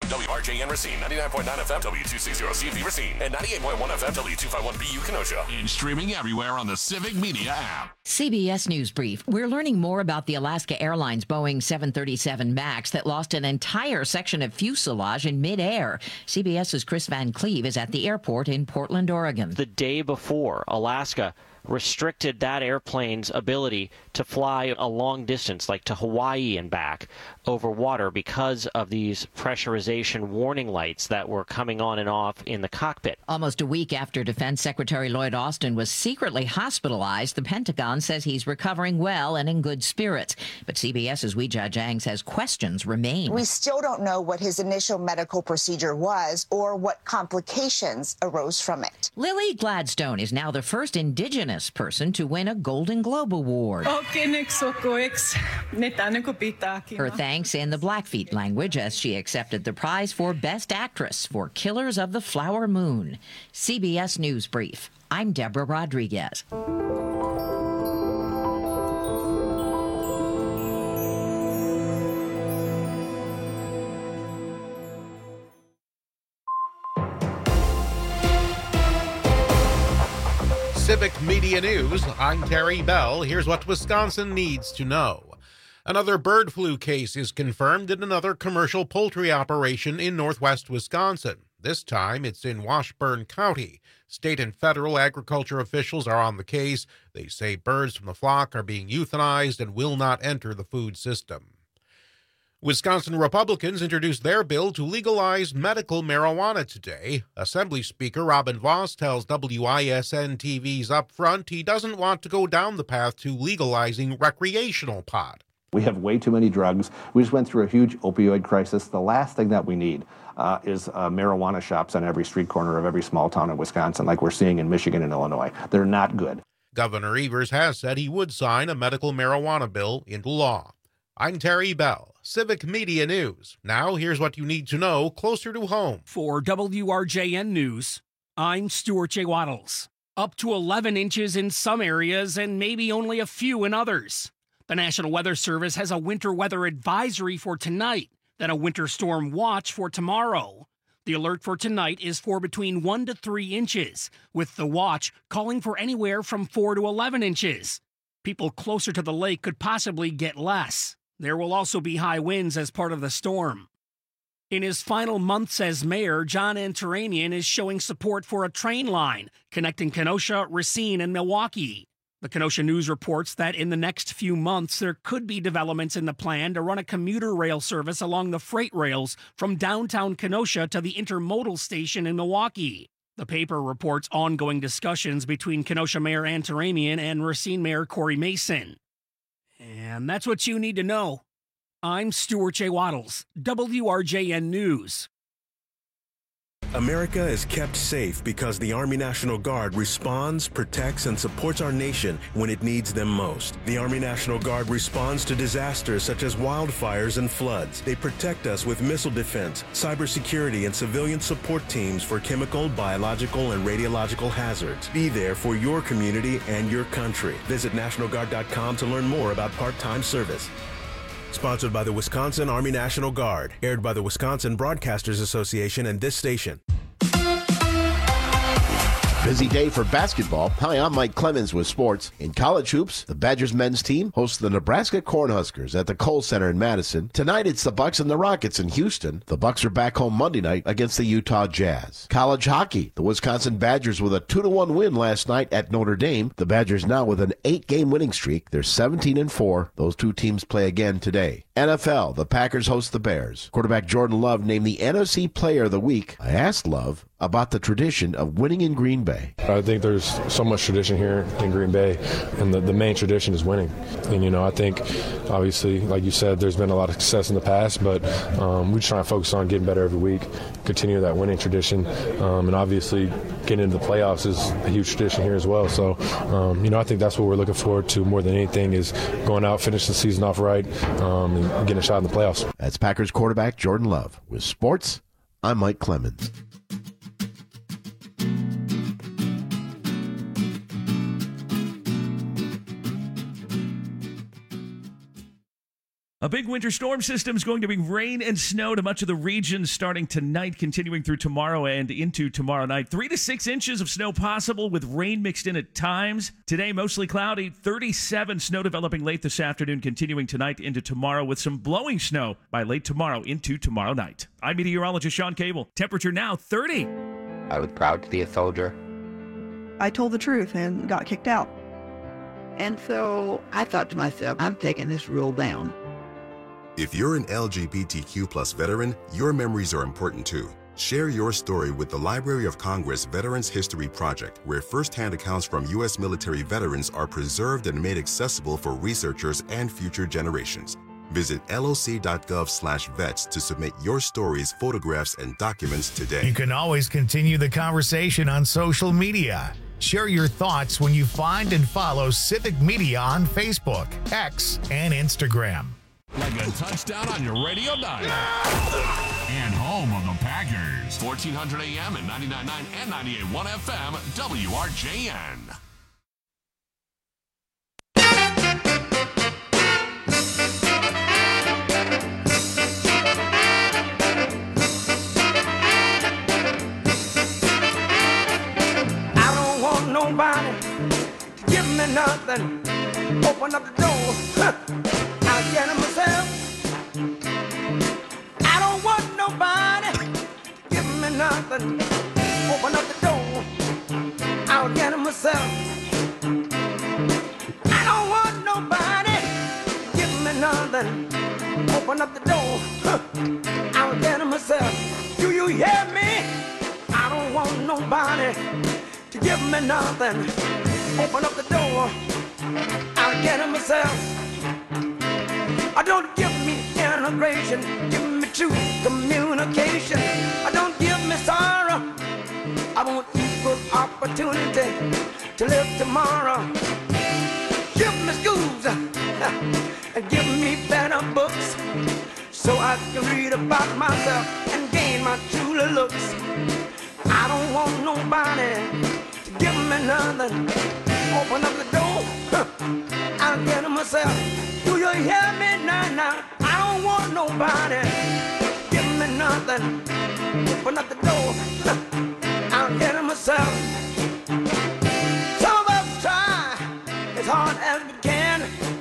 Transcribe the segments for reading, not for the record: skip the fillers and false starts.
WRJN Racine, 99.9 FM, W260CV Racine, and 98.1 FM, W251BU Kenosha. And streaming everywhere on the Civic Media app. CBS News Brief. We're learning more about the Alaska Airlines Boeing 737 MAX that lost an entire section of fuselage in midair. CBS's Chris Van Cleve is at the airport in Portland, Oregon. The day before, Alaska restricted that airplane's ability to fly a long distance, like to Hawaii and back, over water because of these pressurization warning lights that were coming on and off in the cockpit. Almost a week after Defense Secretary Lloyd Austin was secretly hospitalized, the Pentagon says he's recovering well and in good spirits. But CBS's Weijia Jiang says questions remain. We still don't know what his initial medical procedure was or what complications arose from it. Lily Gladstone is now the first Indigenous person to win a Golden Globe Award. Her thanks in the Blackfeet language as she accepted the prize for Best Actress for Killers of the Flower Moon. CBS News Brief. I'm Deborah Rodriguez. Civic Media News, I'm Terry Bell. Here's what Wisconsin needs to know. Another bird flu case is confirmed in another commercial poultry operation in northwest Wisconsin. This time, it's in Washburn County. State and federal agriculture officials are on the case. They say birds from the flock are being euthanized and will not enter the food system. Wisconsin Republicans introduced their bill to legalize medical marijuana today. Assembly Speaker Robin Vos tells WISN-TV's Upfront he doesn't want to go down the path to legalizing recreational pot. We have way too many drugs. We just went through a huge opioid crisis. The last thing that we need is marijuana shops on every street corner of every small town in Wisconsin, like we're seeing in Michigan and Illinois. They're not good. Governor Evers has said he would sign a medical marijuana bill into law. I'm Terry Bell, Civic Media News. Now here's what you need to know closer to home. For WRJN News, I'm Stuart J. Waddles. Up to 11 inches in some areas and maybe only a few in others. The National Weather Service has a winter weather advisory for tonight, then a winter storm watch for tomorrow. The alert for tonight is for between 1 to 3 inches, with the watch calling for anywhere from 4 to 11 inches. People closer to the lake could possibly get less. There will also be high winds as part of the storm. In his final months as mayor, John Antaramian is showing support for a train line connecting Kenosha, Racine, and Milwaukee. The Kenosha News reports that in the next few months, there could be developments in the plan to run a commuter rail service along the freight rails from downtown Kenosha to the intermodal station in Milwaukee. The paper reports ongoing discussions between Kenosha Mayor Antaramian and Racine Mayor Corey Mason. And that's what you need to know. I'm Stuart J. Waddles, WRJN News. America is kept safe because the Army National Guard responds, protects, and supports our nation when it needs them most. The Army National Guard responds to disasters such as wildfires and floods. They protect us with missile defense, cybersecurity, and civilian support teams for chemical, biological, and radiological hazards. Be there for your community and your country. Visit NationalGuard.com to learn more about part-time service. Sponsored by the Wisconsin Army National Guard. Aired by the Wisconsin Broadcasters Association and this station. Busy day for basketball. Hi, I'm Mike Clemens with sports. In college hoops, the Badgers men's team hosts the Nebraska Cornhuskers at the Kohl Center in Madison. Tonight, it's the Bucks and the Rockets in Houston. The Bucks are back home Monday night against the Utah Jazz. College hockey, the Wisconsin Badgers with a 2-1 win last night at Notre Dame. The Badgers now with an 8-game winning streak. They're 17-4. Those two teams play again today. NFL, the Packers host the Bears. Quarterback Jordan Love named the NFC Player of the Week. I asked Love about the tradition of winning in Green Bay. I think there's so much tradition here in Green Bay, and the main tradition is winning. And, I think, obviously, like you said, there's been a lot of success in the past, but we try and focus on getting better every week, continue that winning tradition, and obviously getting into the playoffs is a huge tradition here as well. So, I think that's what we're looking forward to more than anything is going out, finish the season off right, and getting a shot in the playoffs. That's Packers quarterback Jordan Love. With sports, I'm Mike Clemens. A big winter storm system is going to bring rain and snow to much of the region starting tonight, continuing through tomorrow and into tomorrow night. 3 to 6 inches of snow possible with rain mixed in at times. Today, mostly cloudy. 37 snow developing late this afternoon, continuing tonight into tomorrow with some blowing snow by late tomorrow into tomorrow night. I'm meteorologist Sean Cable. Temperature now 30. I was proud to be a soldier. I told the truth and got kicked out. And so I thought to myself, I'm taking this rule down. If you're an LGBTQ plus veteran, your memories are important too. Share your story with the Library of Congress Veterans History Project, where firsthand accounts from U.S. military veterans are preserved and made accessible for researchers and future generations. Visit loc.gov/vets to submit your stories, photographs, and documents today. You can always continue the conversation on social media. Share your thoughts when you find and follow Civic Media on Facebook, X, and Instagram. Like a touchdown on your radio dial. And home of the Packers. 1400 AM and 99.9 and 98.1 FM, WRJN. I don't want nobody to give me nothing. Open up the door. I'll get it myself. I don't want nobody to give me nothing. Open up the door. I'll get it myself. I don't want nobody to give me nothing. Open up the door. I'll get it myself. Do you hear me? I don't want nobody to give me nothing. Open up the door. I'll get it myself. Don't give me integration, give me true communication. Don't give me sorrow. I want equal opportunity to live tomorrow. Give me schools and give me better books so I can read about myself and gain my true looks. I don't want nobody to give me nothing. Open up the door, I'll get it myself. Do you hear me now? I don't want nobody. Give me nothing. Open up the door. I'll get it myself. Some of us try as hard as we can.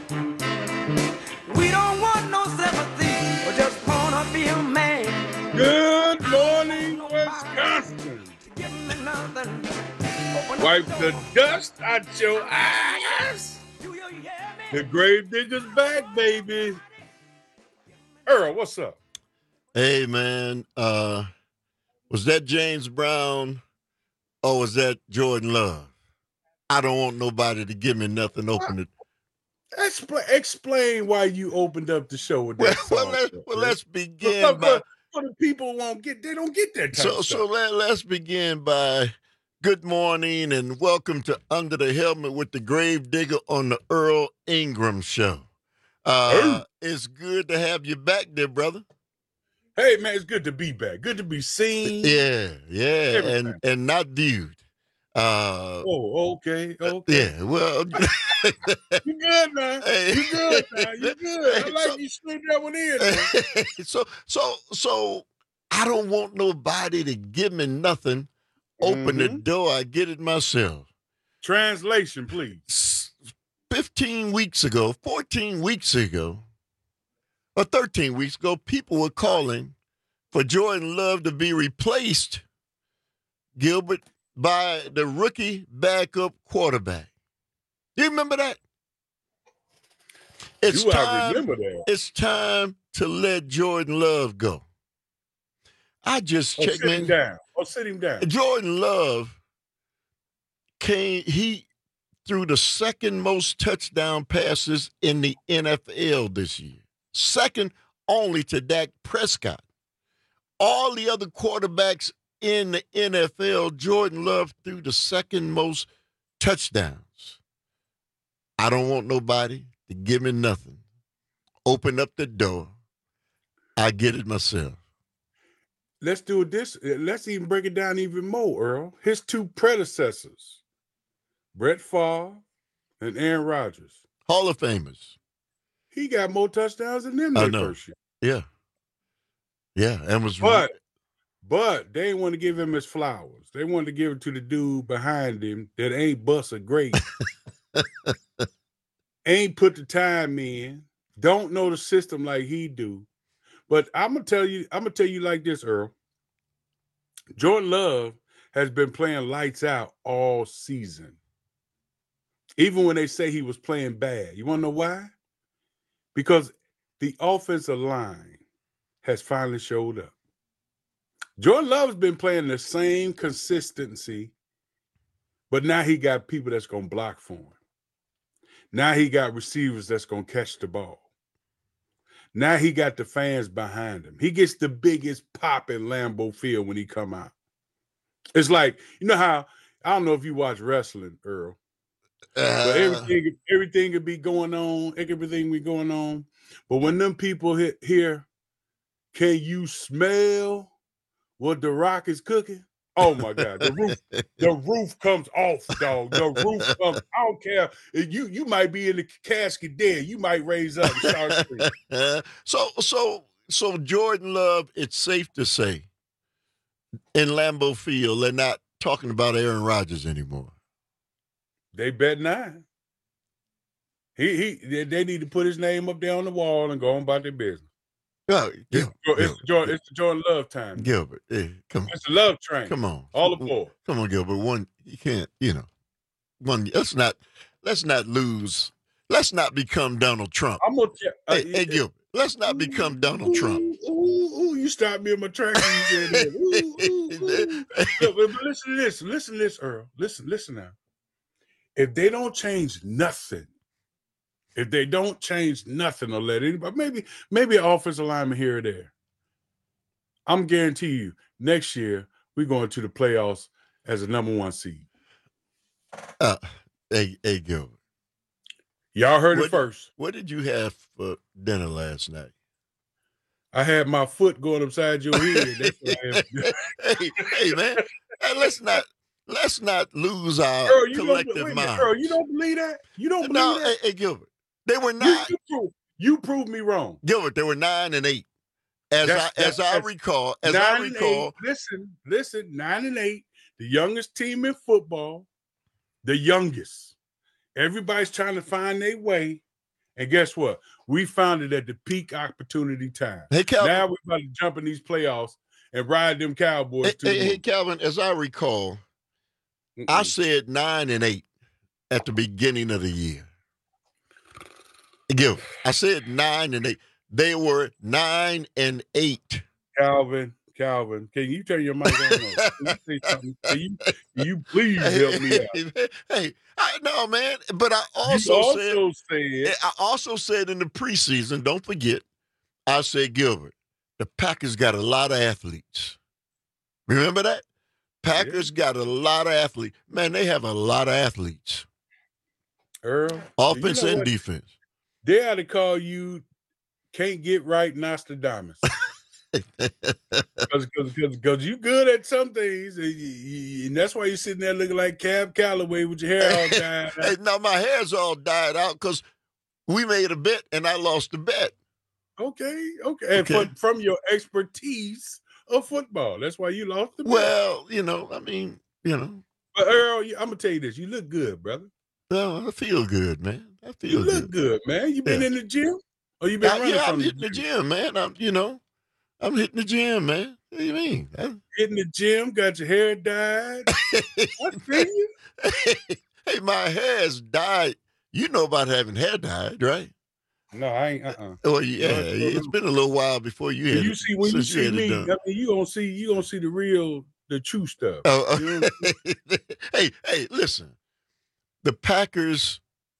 We don't want no sympathy. We just wanna be a man. Good morning, Wisconsin. Give me nothing. Wipe the dust out your eyes. The grave digger's back, baby. Earl, what's up? Hey, man. Was that James Brown or was that Jordan Love? I don't want nobody to give me nothing. Open it. Explain why you opened up the show with that song. Let's begin by... For the people they don't get that type of stuff. So let's begin by... Good morning and welcome to Under the Helmet with the Grave Digger on the Earl Ingram Show. It's good to have you back there, brother. Hey, man, it's good to be back. Good to be seen. Yeah, and not viewed. Okay. Yeah, well. You good now. Hey. You good now. You good. I like you slid that one in. So I don't want nobody to give me nothing. Open the door, I get it myself. Translation, please. 14 weeks ago, or 13 weeks ago, people were calling for Jordan Love to be replaced, Gilbert, by the rookie backup quarterback. Do you remember that? I remember that. It's time to let Jordan Love go. I just checked, man. Sit him down. Jordan Love he threw the second most touchdown passes in the NFL this year. Second only to Dak Prescott. All the other quarterbacks in the NFL, Jordan Love threw the second most touchdowns. I don't want nobody to give me nothing. Open up the door. I get it myself. Let's do this. Let's even break it down even more, Earl. His two predecessors, Brett Favre and Aaron Rodgers. Hall of Famers. he got more touchdowns than them I their know. first year. Yeah. Yeah, and was But they didn't want to give him his flowers. They wanted to give it to the dude behind him that ain't bust a great, ain't put the time in, don't know the system like he do. But I'm gonna tell you like this, Earl. Jordan Love has been playing lights out all season. Even when they say he was playing bad. You want to know why? Because the offensive line has finally showed up. Jordan Love's been playing the same consistency, but now he got people that's going to block for him. Now he got receivers that's going to catch the ball. Now he got the fans behind him. He gets the biggest pop in Lambeau Field when he come out. It's like, you know how, I don't know if you watch wrestling, Earl, but everything could be going on, everything be going on. But when them people here, can you smell what The Rock is cooking? Oh my God, the roof comes off, dog. The roof comes. I don't care. You might be in the casket dead. You might raise up and start screaming. So Jordan Love, it's safe to say, in Lambeau Field, they're not talking about Aaron Rodgers anymore. They bet not. They need to put his name up there on the wall and go on about their business. It's the Jordan Love time. Gilbert, come on. It's the love train. Come on. All aboard. Come on, Gilbert. You can't, let's not lose. Let's not become Donald Trump. I'm gonna tell hey, Gilbert, let's not become Donald Trump. Ooh, you stopped me in my tracks. But listen to this, Earl. Listen now. If they don't change nothing, or let anybody, maybe an offensive lineman here or there, I'm guarantee you, next year we're going to the playoffs as a number 1 seed. Hey, Gilbert. Y'all heard it first. What did you have for dinner last night? I had my foot going upside your head. That's what I had. hey, man. Hey, let's not lose our collective mind. Earl, you don't believe that? You don't believe that? Hey, Gilbert. They were 9. You proved me wrong. Gilbert, they were 9-8. As I recall. Listen, 9-8, the youngest team in football, the youngest. Everybody's trying to find their way. And guess what? We found it at the peak opportunity time. Hey, Calvin. Now we're about to jump in these playoffs and ride them Cowboys. Hey, Calvin, as I recall, I said 9-8 at the beginning of the year. Gilbert, I said 9-8. They were 9-8. Calvin, can you turn your mic on? Can you please help me out? Hey, no, man. But I also said in the preseason, don't forget, I said, Gilbert, the Packers got a lot of athletes. Remember that? Packers got a lot of athletes. Man, they have a lot of athletes. Earl. Offense and defense. They ought to call you Can't Get Right Nostradamus. Because you good at some things, and that's why you're sitting there looking like Cab Calloway with your hair all dyed out. Hey, now my hair's all dyed out because we made a bet and I lost the bet. Okay. And from your expertise of football, that's why you lost the bet. Well, But Earl, I'm gonna tell you this: you look good, brother. No, I feel good, man. You look good, man. You been in the gym, or you been running from I'm hitting the gym, man. I'm hitting the gym, man. What do you mean? Hitting the gym, got your hair dyed. I see you. Hey, my hair's dyed. You know about having hair dyed, right? No, I ain't. Well, yeah, it's been a little while before you had. When you see me, I mean, you gonna see the true stuff. Oh, you know hey, listen. The Packers,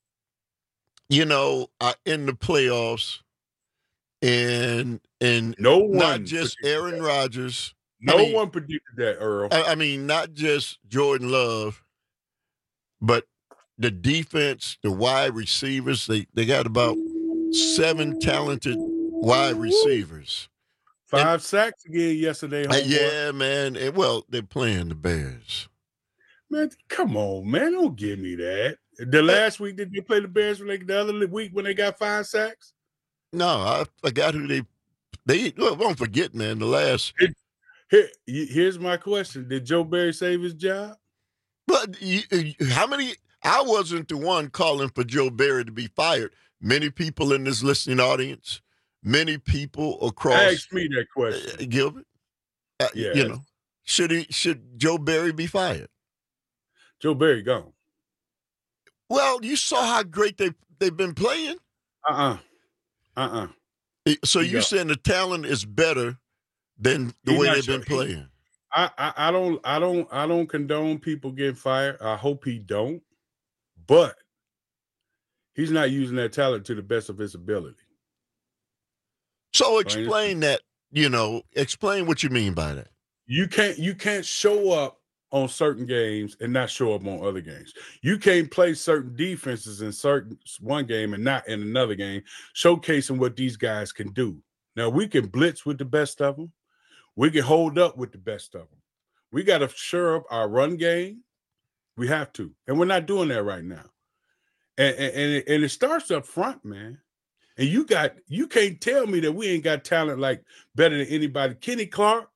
are in the playoffs, and no one, not just Aaron Rodgers. No one predicted that, Earl. I mean, not just Jordan Love, but the defense, the wide receivers. They got about 7 talented wide receivers. 5 sacks again yesterday. Yeah, man. They're playing the Bears. Man, come on, man. Don't give me that. The last week, did they play the Bears the other week when they got 5 sacks? No, I forgot who they well, don't forget, man, the last. Here's my question. Did Joe Barry save his job? But how many? I wasn't the one calling for Joe Barry to be fired. Many people in this listening audience, many people across. Ask me that question, Gilbert. Yeah. You know, should Joe Barry be fired? Joe Barry gone. Well, you saw how great they've been playing. So you saying the talent is better than the way they've been playing? I don't condone people getting fired. I hope he don't. But he's not using that talent to the best of his ability. So explain that, explain what you mean by that. You can't show up on certain games and not show up on other games. You can't play certain defenses in one game and not in another game, showcasing what these guys can do. Now, we can blitz with the best of them. We can hold up with the best of them. We got to shore up our run game. We have to. And we're not doing that right now. And it starts up front, man. And you can't tell me that we ain't got talent like better than anybody. Kenny Clark.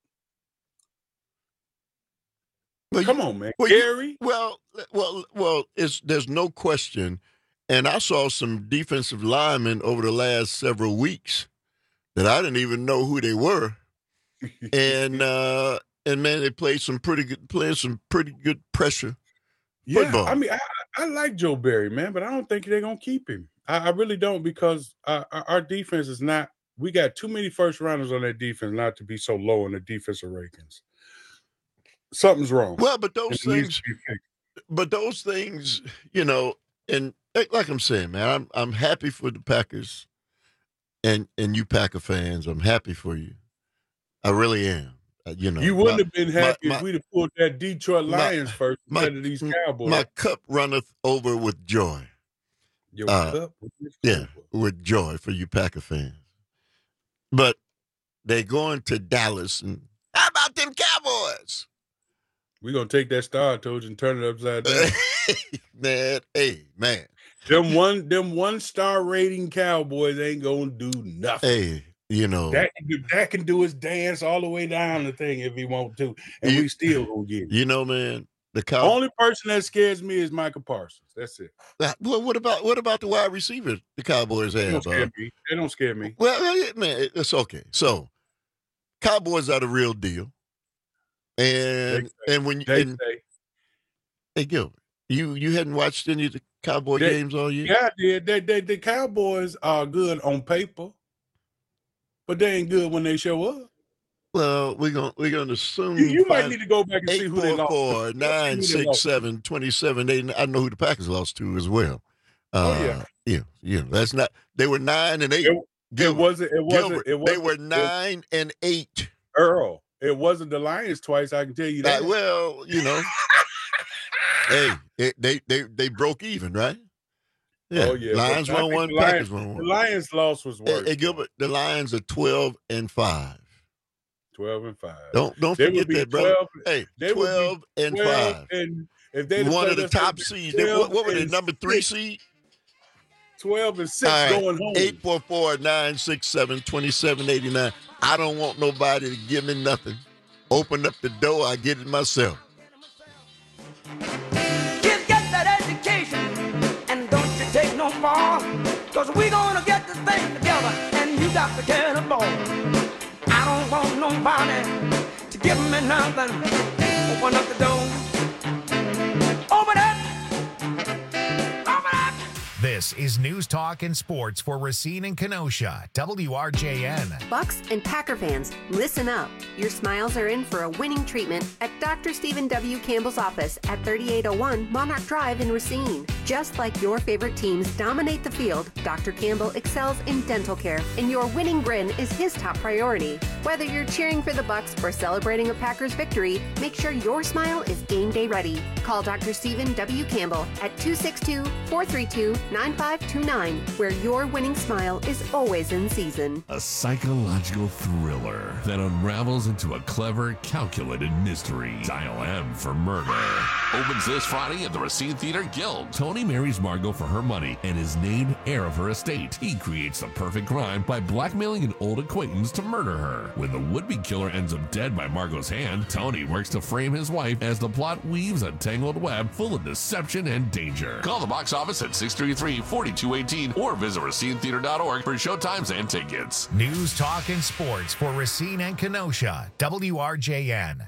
Come on, man. Gary. There's no question. And I saw some defensive linemen over the last several weeks that I didn't even know who they were. And man, they played some pretty good pressure football. I mean, I like Joe Barry, man, but I don't think they're gonna keep him. I really don't, because our defense is not. We got too many first rounders on that defense not to be so low in the defensive rankings. Something's wrong. Well, but those things, and like I'm saying, man, I'm happy for the Packers, and you Packer fans. I'm happy for you. I really am. You wouldn't have been happy if we'd have pulled that Detroit Lions first instead of these Cowboys. My cup runneth over with joy. Your cup? With joy for you Packer fans. But they're going to Dallas, and how about them Cowboys? We're going to take that star I told you and turn it upside down. Man. Them one star rating Cowboys ain't going to do nothing. Hey. That can do his dance all the way down the thing if he want to, and we still gonna get it. Man, the only person that scares me is Michael Parsons. That's it. Well, what about the wide receiver the Cowboys have? They don't scare me. Well, man, it's okay. So, Cowboys are the real deal, and when you hey Gilbert, you hadn't watched any of the Cowboy games all year? Yeah, I did. The Cowboys are good on paper. But they ain't good when they show up. Well, we're gonna assume you might need to go back and see who they lost. 844-967-2780. I know who the Packers lost to as well. Yeah. That's not. They were 9-8. It wasn't. They were 9-8. Earl, it wasn't the Lions twice. I can tell you that. Well, hey, they broke even, right? Yeah. Oh yeah, Lions won one, Packers won one. The Lions' loss was worse. Hey, Gilbert, the Lions are 12-5. 12-5. Don't forget that, brother. 12-5. And if they one of the top seeds, what were they? Number 3 seed. 12-6 going home. 844-967-2789. I don't want nobody to give me nothing. Open up the door, I get it myself. Get that education. Take no fall, cause we gonna get this thing together, and you got to get a ball. I don't want nobody to give me nothing. Open up the door. Open up. Open up. This is News Talk and Sports for Racine and Kenosha, WRJN. Bucks and Packer fans, listen up. Your smiles are in for a winning treatment at Dr. Stephen W. Campbell's office at 3801 Monarch Drive in Racine. Just like your favorite teams dominate the field, Dr. Campbell excels in dental care, and your winning grin is his top priority. Whether you're cheering for the Bucks or celebrating a Packers victory, make sure your smile is game day ready. Call Dr. Stephen W. Campbell at 262-432-9529, where your winning smile is always in season. A psychological thriller that unravels into a clever, calculated mystery. Dial M for Murder. Opens this Friday at the Racine Theater Guild. Tony Tony marries Margot for her money and is named heir of her estate. He creates the perfect crime by blackmailing an old acquaintance to murder her. When the would-be killer ends up dead by Margot's hand, Tony works to frame his wife as the plot weaves a tangled web full of deception and danger. Call the box office at 633-4218 or visit RacineTheater.org for showtimes and tickets. News, talk, and sports for Racine and Kenosha. WRJN.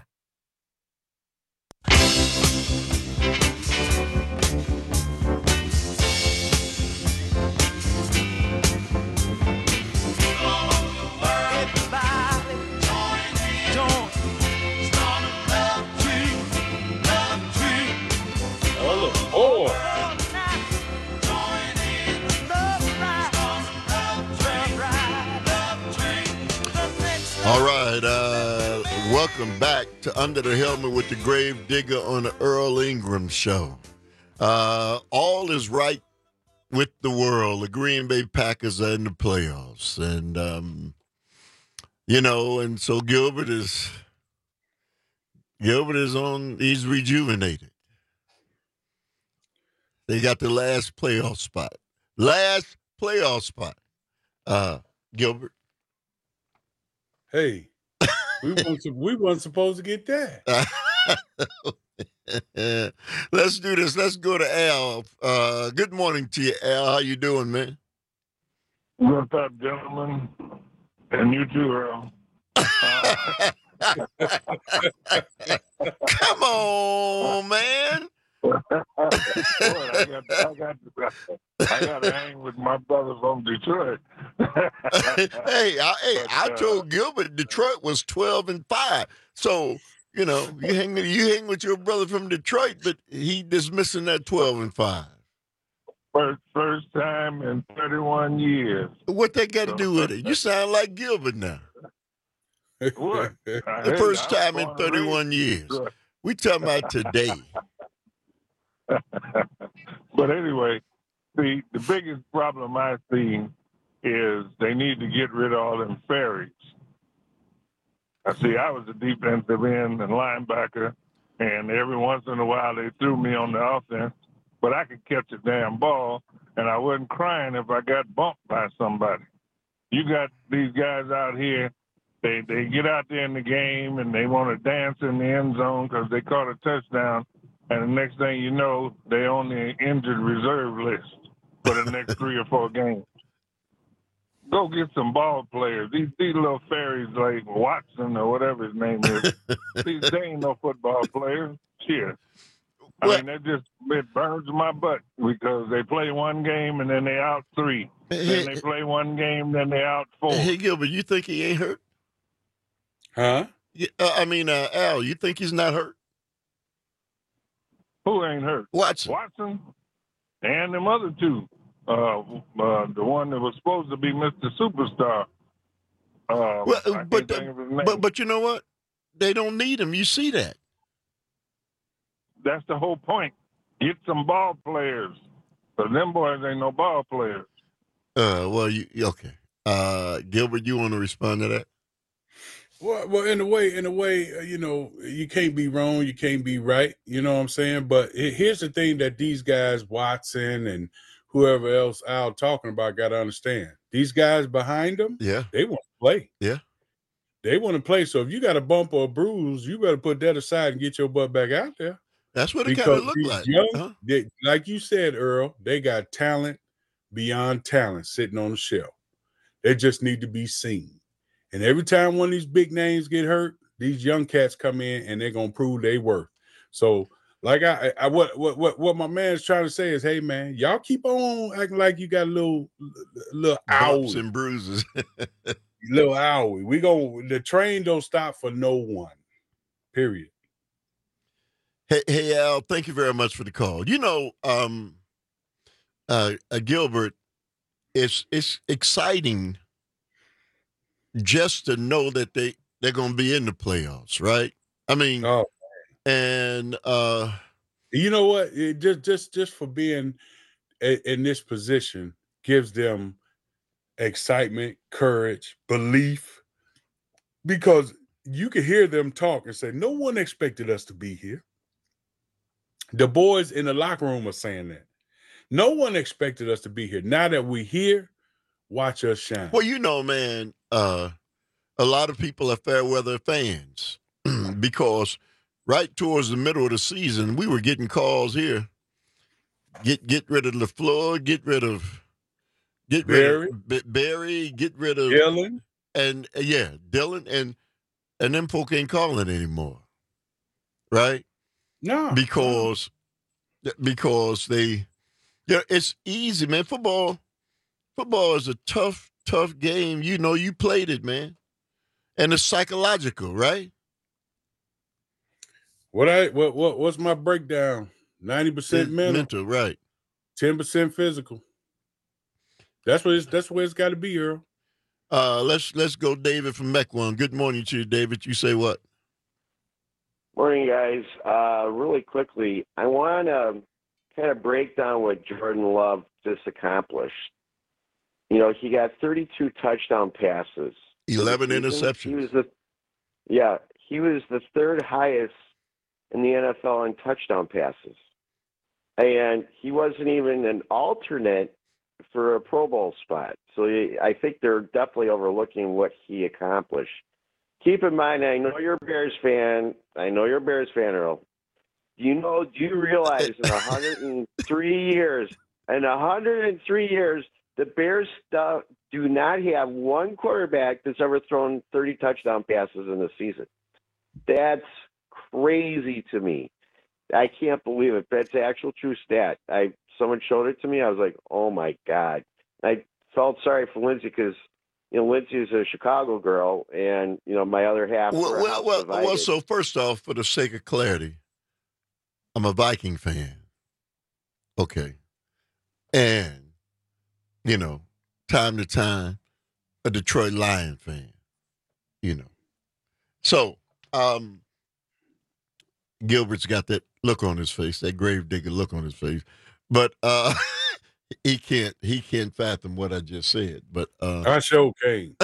All right, welcome back to Under the Helmet with the Grave Digger on the Earl Ingram Show. All is right with the world. The Green Bay Packers are in the playoffs. And, and so Gilbert is on, he's rejuvenated. They got the last playoff spot. Gilbert. Hey, we weren't supposed to get that. Let's do this. Let's go to Al. Good morning to you, Al. How you doing, man? What's up, gentlemen? And you too, Earl. Come on, man. I got to hang with my brother from Detroit. I told Gilbert Detroit was 12-5. So, you hang with your brother from Detroit, but he dismissing that 12-5. First time in 31 years. What they got to do with it? You sound like Gilbert now. What? The first time in 31 years. We talking about today. But anyway, the biggest problem I see is they need to get rid of all them fairies. I was a defensive end and linebacker, and every once in a while they threw me on the offense, but I could catch a damn ball, and I wasn't crying if I got bumped by somebody. You got these guys out here, they get out there in the game, and they want to dance in the end zone because they caught a touchdown. And the next thing you know, they're on the injured reserve list for the next 3 or 4 games. Go get some ball players. These little fairies like Watson or whatever his name is, they ain't no football players. Shit. It burns my butt because they play one game and then they out 3. Then they play one game, then they out 4. Hey, Gilbert, you think he ain't hurt? Huh? Al, you think he's not hurt? Who ain't hurt? Watson and them other 2. The one that was supposed to be Mr. Superstar. But you know what? They don't need him. You see that? That's the whole point. Get some ball players. Because them boys ain't no ball players. Okay. Gilbert, you want to respond to that? Well, in a way, you can't be wrong, you can't be right. You know what I'm saying? But here's the thing that these guys, Watson and whoever else Al talking about, got to understand. These guys behind them, they want to play. Yeah. They want to play. So if you got a bump or a bruise, you better put that aside and get your butt back out there. That's what it kind of look like. Young, like you said, Earl, they got talent beyond talent sitting on the shelf. They just need to be seen. And every time one of these big names get hurt, these young cats come in and they're gonna prove their worth. So, like what my man's trying to say is, hey man, y'all keep on acting like you got little bumps and bruises, little owie. The train don't stop for no one. Period. Hey Al, thank you very much for the call. Gilbert, it's exciting just to know that they're going to be in the playoffs, right? I mean, and you know what? It just for being in this position gives them excitement, courage, belief, because you can hear them talk and say, "No one expected us to be here." The boys in the locker room are saying that. No one expected us to be here. Now that we're here, watch us shine. Well, you know, man, a lot of people are fair weather fans because right towards the middle of the season, we were getting calls here. Get rid of LaFleur, get rid of Barry, get rid of Dylan. And Dylan, and them folk ain't calling anymore. Right? No. Because they it's easy, man. Football is a tough game. You know, you played it, man. And it's psychological, right? What's my breakdown? 90% mental, right? 10% physical. That's where it's got to be, Earl. Let's go, David from Mequon. Good morning to you, David. You say what? Morning, guys. Really quickly, I want to kind of break down what Jordan Love just accomplished. You know, he got 32 touchdown passes. 11 interceptions. He was the third highest in the NFL in touchdown passes. And he wasn't even an alternate for a Pro Bowl spot. So I think they're definitely overlooking what he accomplished. Keep in mind, I know you're a Bears fan. Earl. Do you realize in 103 years, the Bears do not have one quarterback that's ever thrown 30 touchdown passes in a season. That's crazy to me. I can't believe it. That's the actual true stat. Someone showed it to me. I was like, oh, my God. I felt sorry for Lindsay because, Lindsay is a Chicago girl, and, my other half. Well, so first off, for the sake of clarity, I'm a Viking fan. Okay. And, time to time, a Detroit Lion fan, So, Gilbert's got that look on his face, that gravedigger look on his face. But he can't fathom what I just said. But I sure can.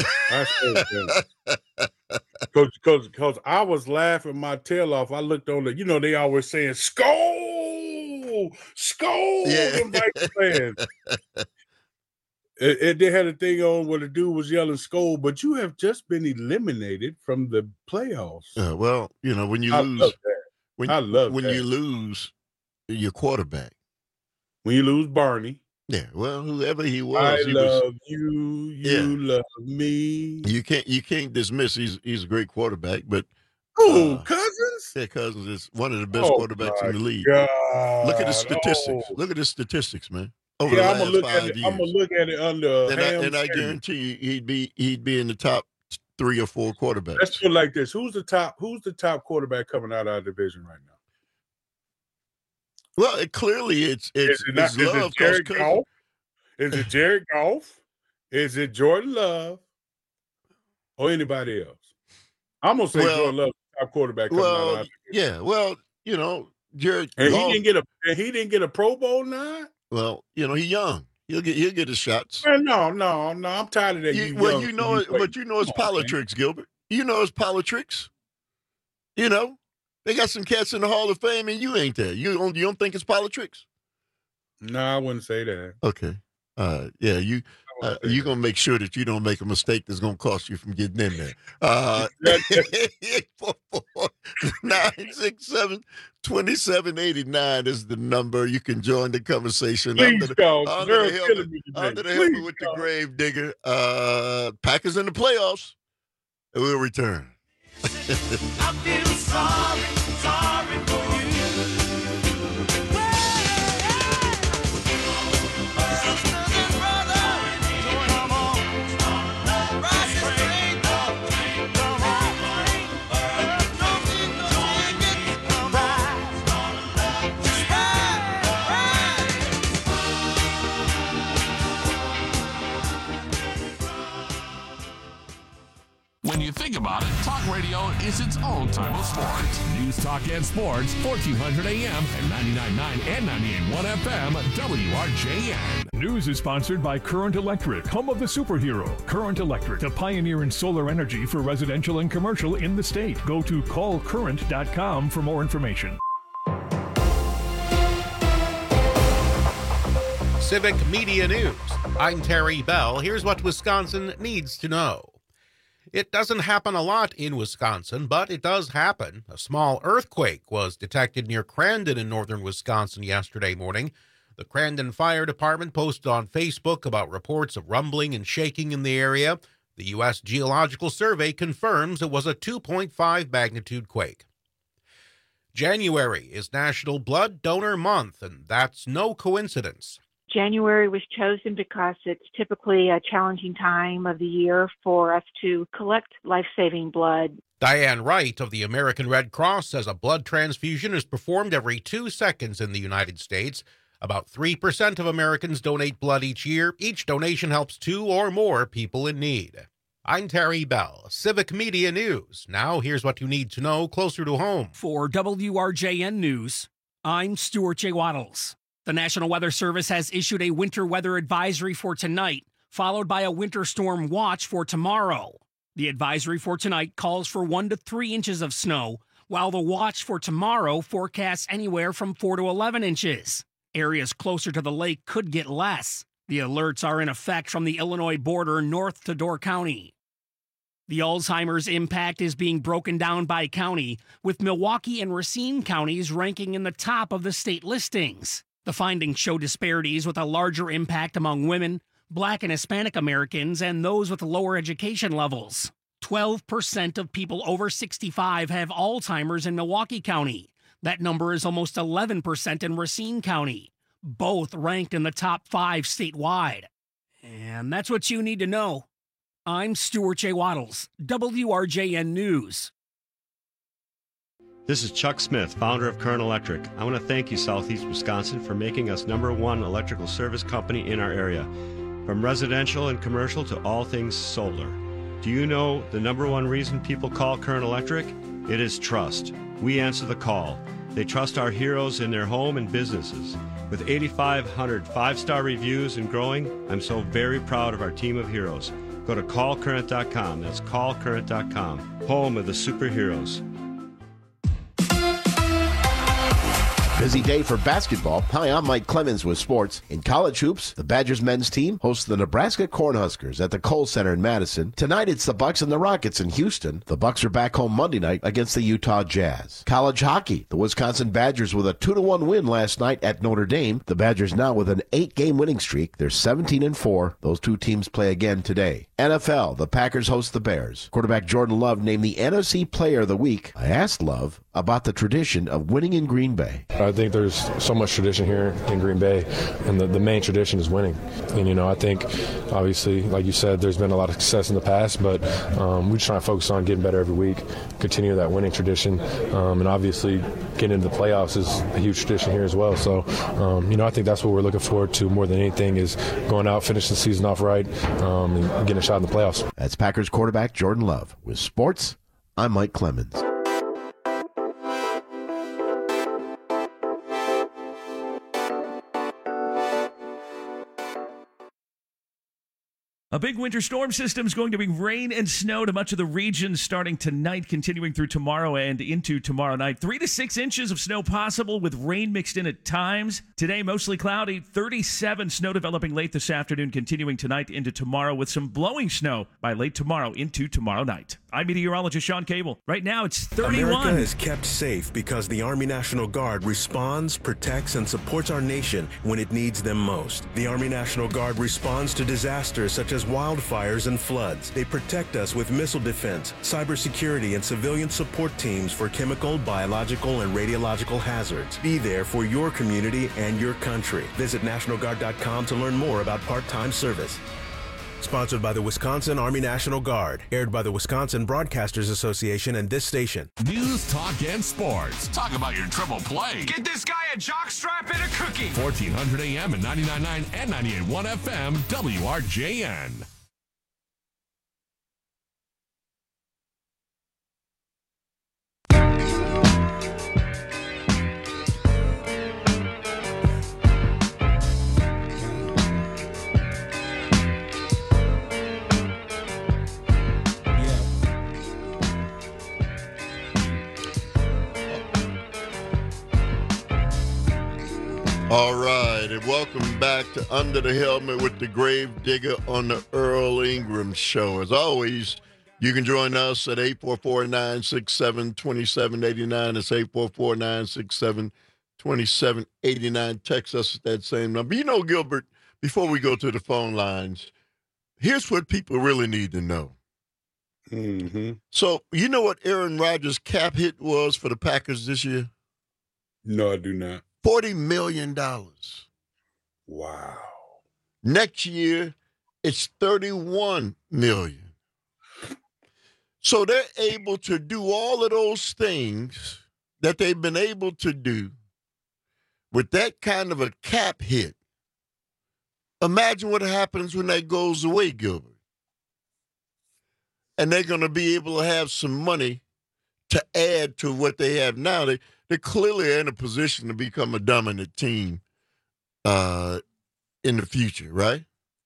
Because I was laughing my tail off. I looked on they always saying, "Skol! Them Vikings fans. They had a thing on where the dude was yelling "Skol," but you have just been eliminated from the playoffs. Well, when you lose, you lose your quarterback. When you lose Barney. Yeah, well, whoever he was, you, love me. You can't dismiss he's a great quarterback, but Cousins? Yeah, Cousins is one of the best quarterbacks in the league. God. Look at his statistics. Look at his statistics, man. Over the last 5 years. I'm gonna look at it under and I guarantee you he'd be in the top 3 or 4 quarterbacks. Let's put it like this. Who's the top quarterback coming out of our division right now? Well, clearly it's Love. Jared Goff? Is it Jared Goff? Is it Jordan Love? Or anybody else? I'm gonna say Jordan Love, top quarterback coming out of our division. Yeah. Well, Jared and Goff, he didn't get a Pro Bowl nod. Well, he's young. He'll get his shots. Man, no. I'm tired of that. But it's politics, Gilbert. It's politics. They got some cats in the Hall of Fame, and you ain't there. You don't think it's politics? No, I wouldn't say that. Okay. Yeah, you're going to make sure that you don't make a mistake that's going to cost you from getting in there. 967-2789 is the number. You can join the conversation. Please go. I'm going to help you with the grave digger. Packers in the playoffs. And we'll return. I feel sorry for you. When you think about it, talk radio is its own type of sport. News, talk, and sports, 1400 AM and 99.9 and 98.1 FM, WRJN. News is sponsored by Current Electric, home of the superhero. Current Electric, a pioneer in solar energy for residential and commercial in the state. Go to callcurrent.com for more information. Civic Media News. I'm Terry Bell. Here's what Wisconsin needs to know. It doesn't happen a lot in Wisconsin, but it does happen. A small earthquake was detected near Crandon in northern Wisconsin yesterday morning. The Crandon Fire Department posted on Facebook about reports of rumbling and shaking in the area. The U.S. Geological Survey confirms it was a 2.5 magnitude quake. January is National Blood Donor Month, and that's no coincidence. January was chosen because it's typically a challenging time of the year for us to collect life-saving blood. Diane Wright of the American Red Cross says a blood transfusion is performed every 2 seconds in the United States. About 3% of Americans donate blood each year. Each donation helps 2 or more people in need. I'm Terry Bell, Civic Media News. Now here's what you need to know closer to home. For WRJN News, I'm Stuart J. Waddles. The National Weather Service has issued a winter weather advisory for tonight, followed by a winter storm watch for tomorrow. The advisory for tonight calls for 1 to 3 inches of snow, while the watch for tomorrow forecasts anywhere from 4 to 11 inches. Areas closer to the lake could get less. The alerts are in effect from the Illinois border north to Door County. The Alzheimer's impact is being broken down by county, with Milwaukee and Racine counties ranking in the top of the state listings. The findings show disparities with a larger impact among women, Black and Hispanic Americans, and those with lower education levels. 12% of people over 65 have Alzheimer's in Milwaukee County. That number is almost 11% in Racine County, both ranked in the top 5 statewide. And that's what you need to know. I'm Stuart J. Waddles, WRJN News. This is Chuck Smith, founder of Current Electric. I want to thank you, Southeast Wisconsin, for making us #1 electrical service company in our area. From residential and commercial to all things solar. Do you know the #1 reason people call Current Electric? It is trust. We answer the call. They trust our heroes in their home and businesses. With 8,500 5-star reviews and growing, I'm so very proud of our team of heroes. Go to callcurrent.com. That's callcurrent.com. Home of the superheroes. Busy day for basketball. Hi, I'm Mike Clemens with sports. In college hoops, the Badgers men's team hosts the Nebraska Cornhuskers at the Kohl Center in Madison. Tonight, it's the Bucks and the Rockets in Houston. The Bucks are back home Monday night against the Utah Jazz. College hockey, the Wisconsin Badgers with a 2-1 win last night at Notre Dame. The Badgers now with an 8-game winning streak. They're 17-4. Those two teams play again today. NFL, the Packers host the Bears. Quarterback Jordan Love named the NFC Player of the Week. I asked Love about the tradition of winning in Green Bay. I think there's so much tradition here in Green Bay, and the main tradition is winning. And, I think, obviously, like you said, there's been a lot of success in the past, but we just try to focus on getting better every week, continue that winning tradition, and obviously getting into the playoffs is a huge tradition here as well. So, I think that's what we're looking forward to more than anything is going out, finishing the season off right, and getting a shot in the playoffs. That's Packers quarterback Jordan Love. With sports, I'm Mike Clemens. A big winter storm system is going to bring rain and snow to much of the region starting tonight, continuing through tomorrow and into tomorrow night. 3 to 6 inches of snow possible with rain mixed in at times. Today, mostly cloudy. 37 snow developing late this afternoon, continuing tonight into tomorrow with some blowing snow by late tomorrow into tomorrow night. I'm meteorologist Sean Cable. Right now, it's 31. America is kept safe because the Army National Guard responds, protects, and supports our nation when it needs them most. The Army National Guard responds to disasters such as wildfires and floods. They protect us with missile defense, cybersecurity, and civilian support teams for chemical, biological, and radiological hazards. Be there for your community and your country. Visit NationalGuard.com to learn more about part-time service. Sponsored by the Wisconsin Army National Guard. Aired by the Wisconsin Broadcasters Association and this station. News, talk, and sports. Talk about your triple play. Get this guy a jockstrap and a cookie. 1400 AM and 99.9 and 98.1 FM, WRJN. All right, and welcome back to Under the Helmet with the Grave Digger on the Earl Ingram Show. As always, you can join us at 844-967-2789. It's 844-967-2789. Text us at that same number. You know, Gilbert, before we go to the phone lines, here's what people really need to know. Mm-hmm. So, you know what Aaron Rodgers' cap hit was for the Packers this year? No, I do not. $40 million. Wow. Next year, it's $31 million. So they're able to do all of those things that they've been able to do with that kind of a cap hit. Imagine what happens when that goes away, Gilbert. And they're going to be able to have some money to add to what they have now. They're clearly in a position to become a dominant team in the future, right?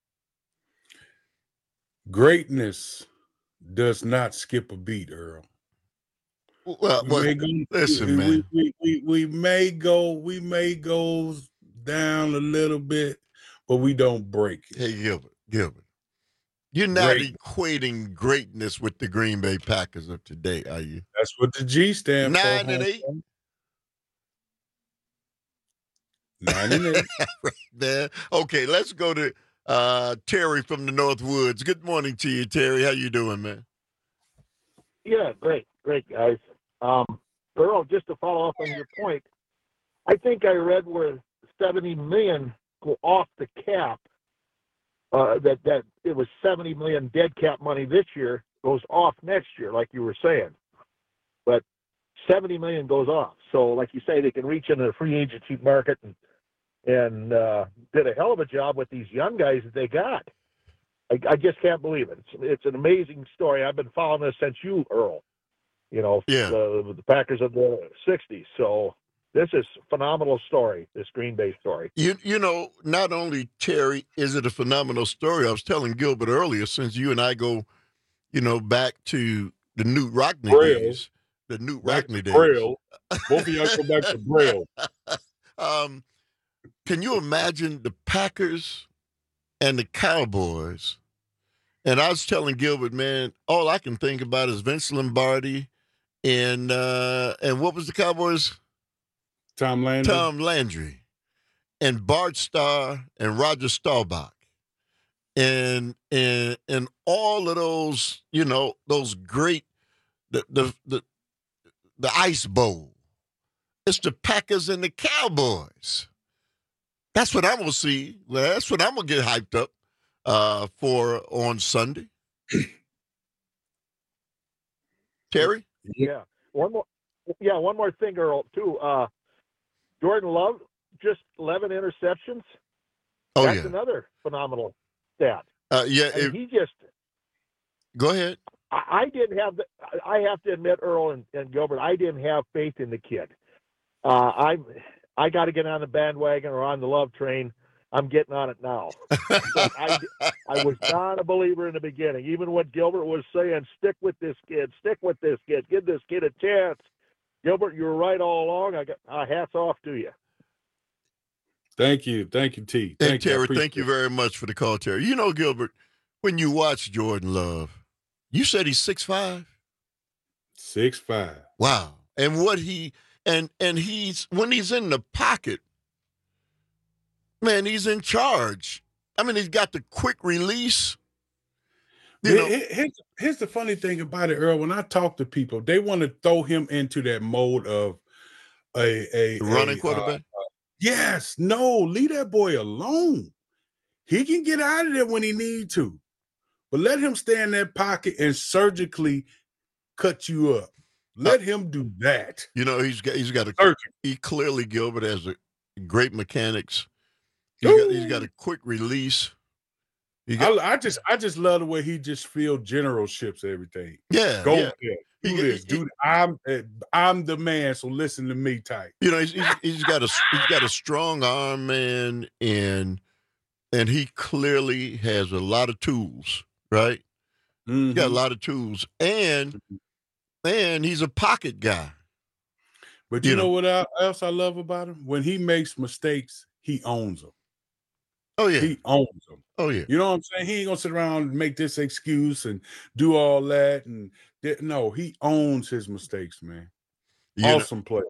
Greatness does not skip a beat, Earl. Well, listen, man. We may go down a little bit, but we don't break it. Hey, Gilbert. You're not equating greatness with the Green Bay Packers of today, are you? That's what the G stand for. 9-8. 9-8. Right, man. Okay, let's go to Terry from the North Woods. Good morning to you, Terry. How you doing, man? Yeah, great, guys. Earl, just to follow up on your point, I think I read where $70 million go off the cap. That it was $70 million dead cap money this year, goes off next year, like you were saying. But $70 million goes off. So, like you say, they can reach into the free agency market and did a hell of a job with these young guys that they got. I just can't believe it. It's an amazing story. I've been following this since you, Earl. The Packers of the 60s. So this is a phenomenal story, this Green Bay story. You know, not only, Terry, is it a phenomenal story, I was telling Gilbert earlier, since you and I go, back to the Newt Rockney days. The Newt Rockney days. Braille. Both of y'all go back to Braille. Can you imagine the Packers and the Cowboys? And I was telling Gilbert, man, all I can think about is Vince Lombardi and what was the Cowboys? Tom Landry. And Bart Starr and Roger Staubach. And all of those, those great, the Ice Bowl. It's the Packers and the Cowboys. That's what I'm going to see. That's what I'm going to get hyped up for on Sunday. Terry? Yeah. One more thing, Earl, too. Jordan Love, just 11 interceptions. That's another phenomenal stat. He just... Go ahead. I didn't have I have to admit, Earl and Gilbert, I didn't have faith in the kid. I got to get on the bandwagon or on the Love train. I'm getting on it now. I was not a believer in the beginning. Even what Gilbert was saying, stick with this kid, give this kid a chance. Gilbert, you were right all along. I got hats off to you. Thank you, T. And Terry, thank you very much for the call, Terry. You know, Gilbert, when you watch Jordan Love, you said he's 6'5"? 6'5". Wow. And what and he's when he's in the pocket, man, he's in charge. I mean, he's got the quick release. Here's the funny thing about it, Earl. When I talk to people, they want to throw him into that mode of a running quarterback. Yes, no, leave that boy alone. He can get out of there when he needs to, but let him stay in that pocket and surgically cut you up. Let him do that. He's got a he clearly, Gilbert, has a great mechanics. He's got a quick release. I just love the way he just feels generalships everything. Yeah, go there, do this, do that. I'm the man, so listen to me, type. He's got a strong arm, man, and he clearly has a lot of tools, right? Mm-hmm. He got a lot of tools, and he's a pocket guy. But you know what else I love about him? When he makes mistakes, he owns them. Oh, yeah. He owns them. Oh, yeah. You know what I'm saying? He ain't going to sit around and make this excuse and do all that. No, he owns his mistakes, man. Awesome play.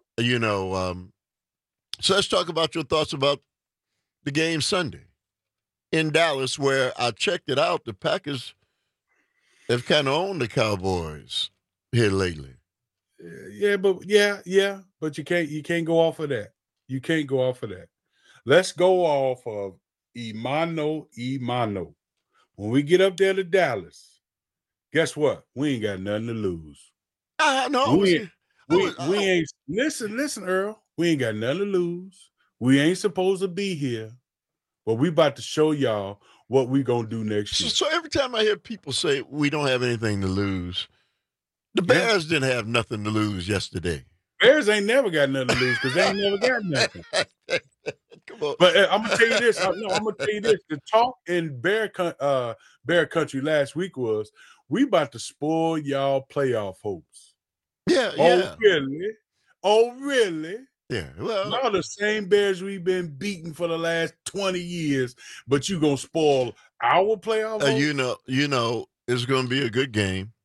So let's talk about your thoughts about the game Sunday in Dallas, where I checked it out. The Packers have kind of owned the Cowboys here lately. But you can't go off of that. You can't go off of that. Let's go off of Imano. When we get up there to Dallas, guess what? We ain't got nothing to lose. We ain't listen, Earl. We ain't got nothing to lose. We ain't supposed to be here, but we about to show y'all what we gonna do next year. So every time I hear people say we don't have anything to lose, the Bears didn't have nothing to lose yesterday. Bears ain't never got nothing to lose because they ain't never got nothing. Come on. But I'm gonna tell you this. I'm gonna tell you this. The talk in Bear Country last week was we about to spoil y'all playoff hopes. Yeah. Oh, really? Yeah. Well, not the same Bears we've been beating for the last 20 years, but you gonna spoil our playoff hopes? You know, it's gonna be a good game.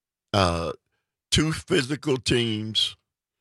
Two physical teams.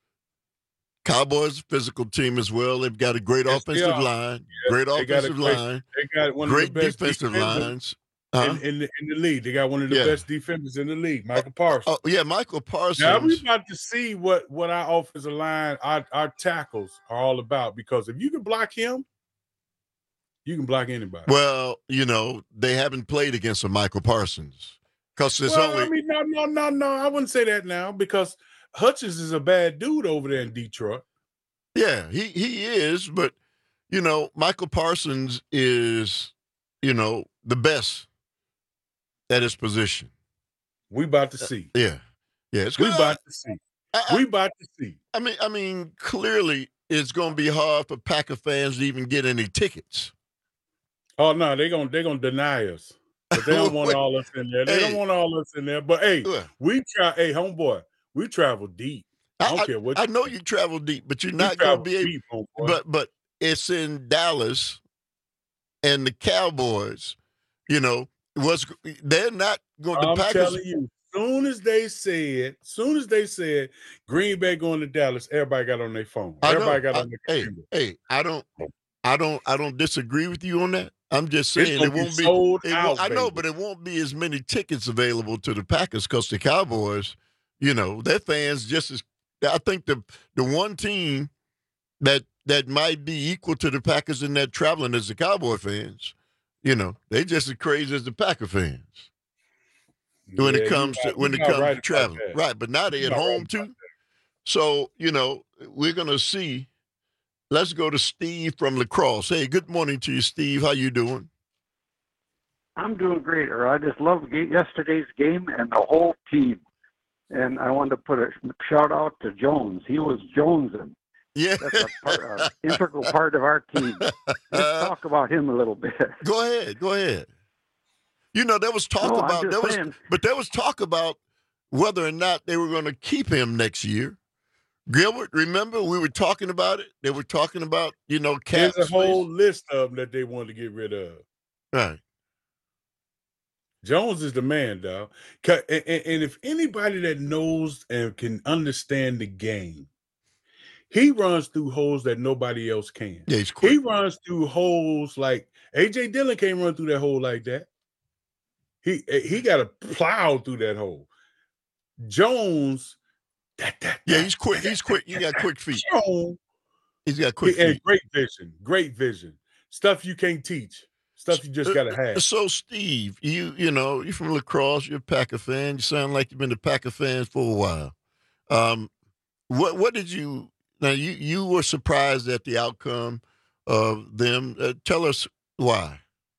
Cowboys physical team as well. They've got a great offensive line, great offensive line. They got one great of the best defensive lines in the league. They got one of the best defenders in the league, Michael Parsons. Oh yeah, Michael Parsons. Now we about to see what our offensive line, our tackles are all about. Because if you can block him, you can block anybody. Well, they haven't played against a Michael Parsons because there's only. No. I wouldn't say that now because Hutchins is a bad dude over there in Detroit. Yeah, he is, but Michael Parsons is, the best at his position. We about to see. Yeah. We about to see. We about to see. I mean, clearly it's going to be hard for Packer fans to even get any tickets. Oh no, they're gonna deny us. But they don't want all us in there. They don't want all us in there. But hey, homeboy. We travel deep. I don't care what. I know you travel deep, but you're not going to be able. But it's in Dallas, and the Cowboys. They're not going to. I'm telling you, soon as they said Green Bay going to Dallas, everybody got on their phone. Everybody got on their computer. Hey, I don't disagree with you on that. I'm just saying it won't be sold out. I know, but it won't be as many tickets available to the Packers because the Cowboys. Their fans just as I think the one team that might be equal to the Packers in that traveling is the Cowboy fans. They just as crazy as the Packer fans when it comes to traveling. Right, but now they're at home too. So, we're gonna see. Let's go to Steve from La Crosse. Hey, good morning to you, Steve. How you doing? I'm doing great, I just love yesterday's game and the whole team. And I wanted to put a shout out to Jones. He was jonesing. Yeah. That's an integral part of our team. Let's talk about him a little bit. Go ahead. There was talk there was talk about whether or not they were going to keep him next year. Gilbert, remember we were talking about it? They were talking about, cap There's a whole list of them that they wanted to get rid of. Right. Jones is the man, dog. And if anybody that knows and can understand the game, he runs through holes that nobody else can. Yeah, he's quick. He runs through holes like A.J. Dillon can't run through that hole like that. He got to plow through that hole. Jones, he's quick. He's quick. You got quick feet. Jones, he's got quick feet. And great vision. Stuff you can't teach. Stuff you just gotta have. So, Steve, you're from La Crosse. You're a Packer fan. You sound like you've been a Packer fan for a while. What did you? Now, you were surprised at the outcome of them. Tell us why.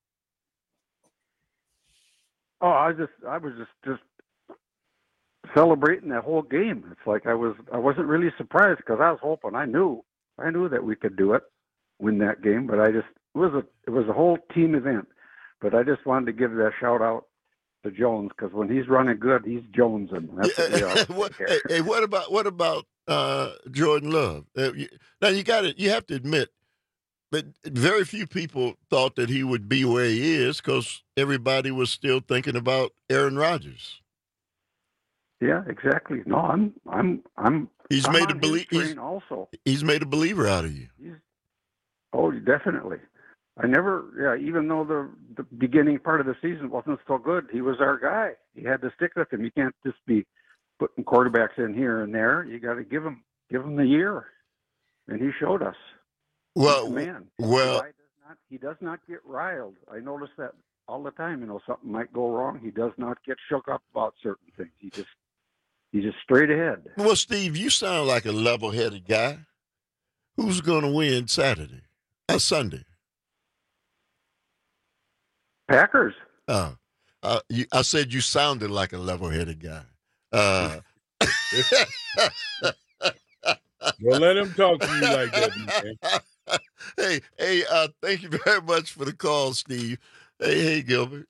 Oh, I was just celebrating that whole game. It's like I wasn't really surprised because I was hoping. I knew that we could do it, win that game, but it was a whole team event. But I just wanted to give that shout out to Jones because when he's running good, he's jonesing. That's what about Jordan Love? Now you have to admit But very few people thought that he would be where he is because everybody was still thinking about Aaron Rodgers. Yeah, exactly. No, I'm. He's I'm made a on his believe. train also. He's made a believer out of you. Oh, definitely. I never. Yeah, even though the beginning part of the season wasn't so good, he was our guy. You had to stick with him. You can't just be putting quarterbacks in here and there. You got to give him the year, and he showed us. Well, man. Well, he does not get riled. I notice that all the time. You know, something might go wrong. He does not get shook up about certain things. He's just straight ahead. Well, Steve, you sound like a level-headed guy. Who's going to win Sunday? Packers. I said you sounded like a level-headed guy. Well, let him talk to you like that, man. Hey, thank you very much for the call, Steve. Hey, Gilbert.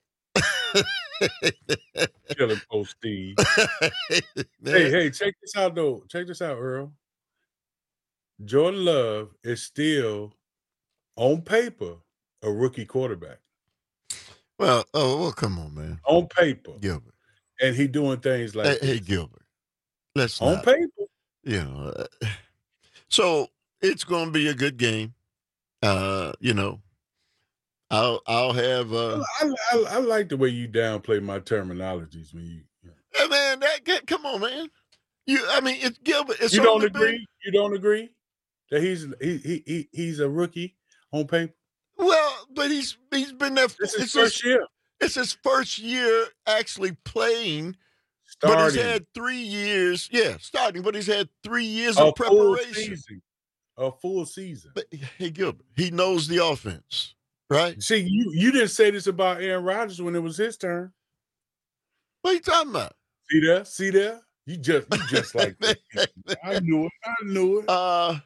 Killing post Steve. Hey, check this out, though. Check this out, Earl. Jordan Love is still, on paper, a rookie quarterback. Well, come on, man. On paper. Gilbert. And he doing things like Hey, Gilbert. Let's on not, paper. You know, so it's going to be a good game. You know, I'll have. I like the way you downplay my terminologies when you. Hey man, come on, man. It's Gilbert. It's you don't agree. You don't agree that he's a rookie on paper. Well, but he's been there. It's his first year. It's his first year actually playing. Starting. But he's had 3 years. Yeah, starting. But he's had 3 years of preparation. A full season. But hey, Gilbert, he knows the offense, right? See, you didn't say this about Aaron Rodgers when it was his turn. What are you talking about? See there? You just like that. I knew it.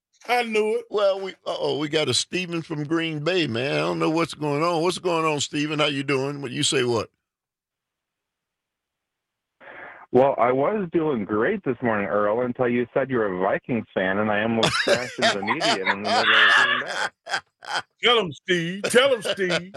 Well, we got a Steven from Green Bay, man. I don't know what's going on. What's going on, Steven? How you doing? What you say? What? Well, I was doing great this morning, Earl, until you said you were a Vikings fan, and I almost crashed into the median in the middle of doing that. Tell him, Steve. Tell him, Steve.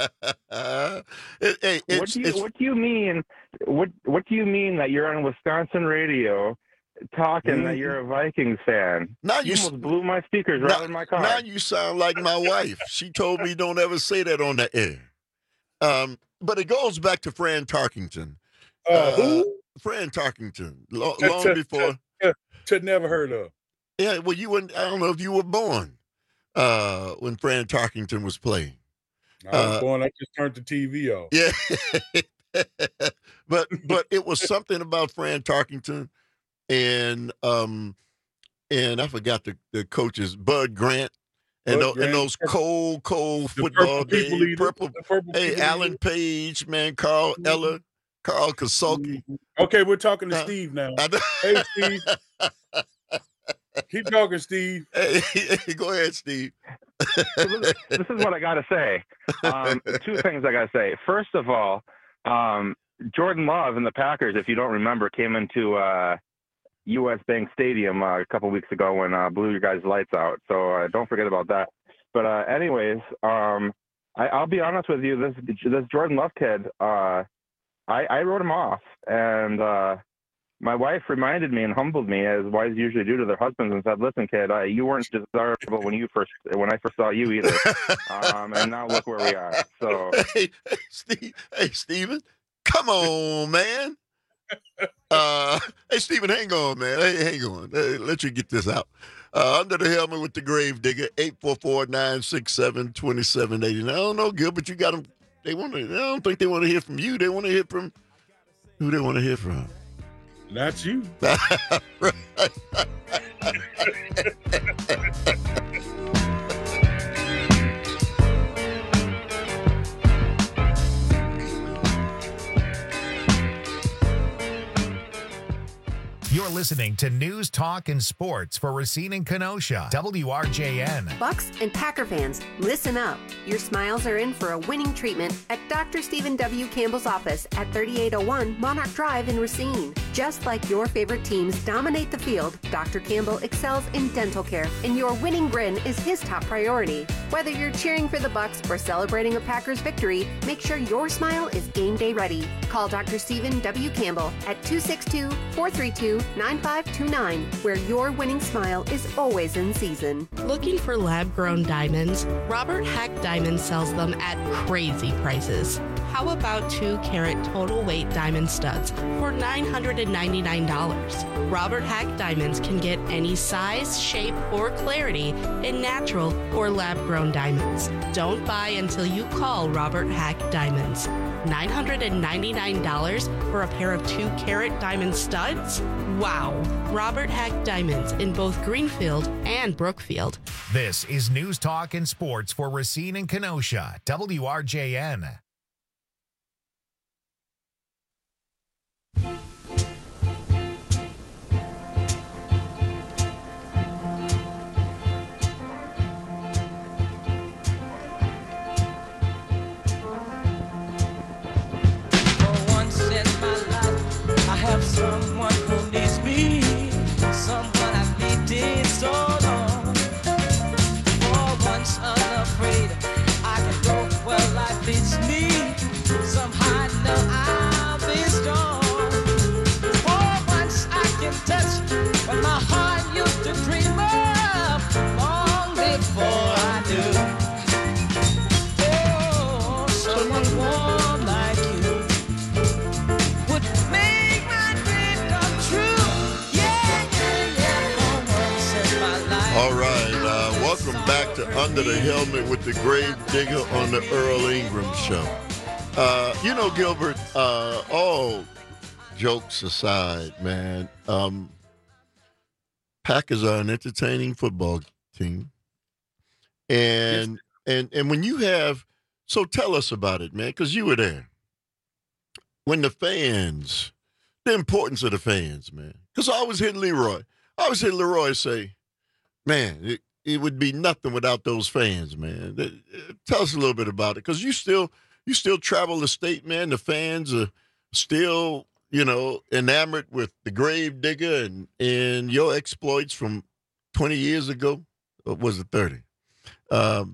What do you mean? What do you mean that you're on Wisconsin radio talking that you're a Vikings fan? Now you almost blew my speakers right in my car. Now you sound like my wife. She told me don't ever say that on the air. But it goes back to Fran Tarkington. Who? Fran Tarkington. Long before. Never heard of. Yeah, well, you wouldn't. I don't know if you were born when Fran Tarkington was playing. I was born. I just turned the TV off. Yeah, but it was something about Fran Tarkington, and I forgot the coaches, Bud Grant, and those cold football days. Alan Page, man, Carl Eller, Carl Kasulki. Okay, we're talking to Steve now. Hey, Steve. Keep talking, Steve. Hey, go ahead, Steve. This is what I got to say. 2 things I got to say. First of all, Jordan Love and the Packers, if you don't remember, came into U.S. Bank Stadium a couple weeks ago when blew your guys' lights out. So don't forget about that. But anyways, I'll be honest with you. This Jordan Love kid, I wrote him off, and my wife reminded me and humbled me, as wives usually do to their husbands, and said, "Listen, kid, you weren't desirable when I first saw you either, and now look where we are." So, hey, Steven, come on, man. Hey, Steven, hang on, man. Hang on. Let you get this out. Under the helmet with the grave digger, 844-967-2780. I don't know, Gilbert, you got them. I don't think they want to hear from you. They want to hear from who they want to hear from. Not you. You're listening to News, Talk, and Sports for Racine and Kenosha. WRJN. Bucks and Packer fans, listen up. Your smiles are in for a winning treatment at Dr. Stephen W. Campbell's office at 3801 Monarch Drive in Racine. Just like your favorite teams dominate the field, Dr. Campbell excels in dental care, and your winning grin is his top priority. Whether you're cheering for the Bucks or celebrating a Packers victory, make sure your smile is game day ready. Call Dr. Stephen W. Campbell at 262-432-9529, where your winning smile is always in season. Looking for lab-grown diamonds? Robert Hack Diamonds sells them at crazy prices. How about 2-carat total weight diamond studs for $999? Robert Hack Diamonds can get any size, shape, or clarity in natural or lab-grown diamonds. Don't buy until you call Robert Hack Diamonds. $999 for a pair of 2-carat diamond studs? Wow! Robert Hack Diamonds in both Greenfield and Brookfield. This is News Talk and Sports for Racine and Kenosha, WRJN. Someone who needs me, someone I've needed so long. For once unafraid, I can go where life leads me. Somehow I know I'll be strong. For once I can touch what my heart used to dream of long before I do. Oh, someone warm like you would make my dream come true. All right, welcome back to Under the Helmet with the Grave Digger on the Earl Ingram Show. Gilbert, all jokes aside, man, Packers are an entertaining football team. And when you have, so tell us about it, man, because you were there. When the fans, the importance of the fans, man. Because I always hear Leroy say, man, it would be nothing without those fans, man. Tell us a little bit about it, because you still travel the state, man. The fans are still, enamored with the Grave Digger and your exploits from 20 years ago. Or was it 30? Tell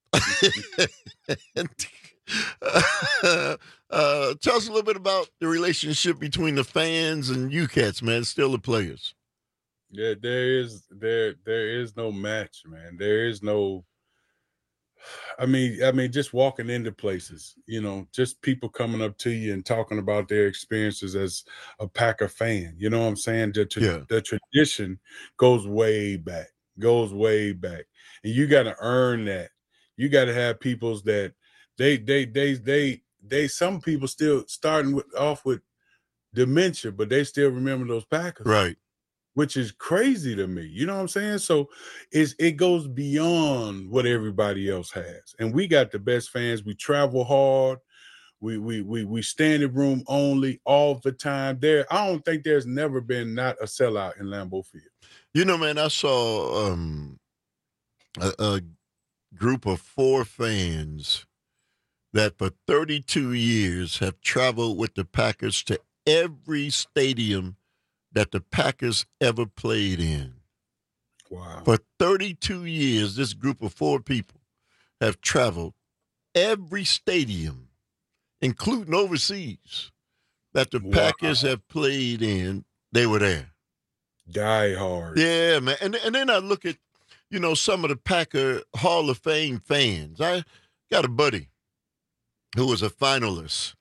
us a little bit about the relationship between the fans and you cats, man. Still the players. Yeah, there is no match, man. There is no. I mean, just walking into places, just people coming up to you and talking about their experiences as a Packer fan. You know what I'm saying? The tradition goes way back, and you got to earn that. You got to have people's that they some people still starting off with dementia, but they still remember those Packers, right? Which is crazy to me. You know what I'm saying? So it goes beyond what everybody else has. And we got the best fans. We travel hard. We standing room only all the time. I don't think there's never been not a sellout in Lambeau Field. Man, I saw a group of 4 fans that for 32 years have traveled with the Packers to every stadium that the Packers ever played in. Wow. For 32 years, this group of 4 people have traveled every stadium, including overseas, that the Packers have played in. They were there. Die hard. Yeah, man. And then I look at, some of the Packer Hall of Fame fans. I got a buddy who was a finalist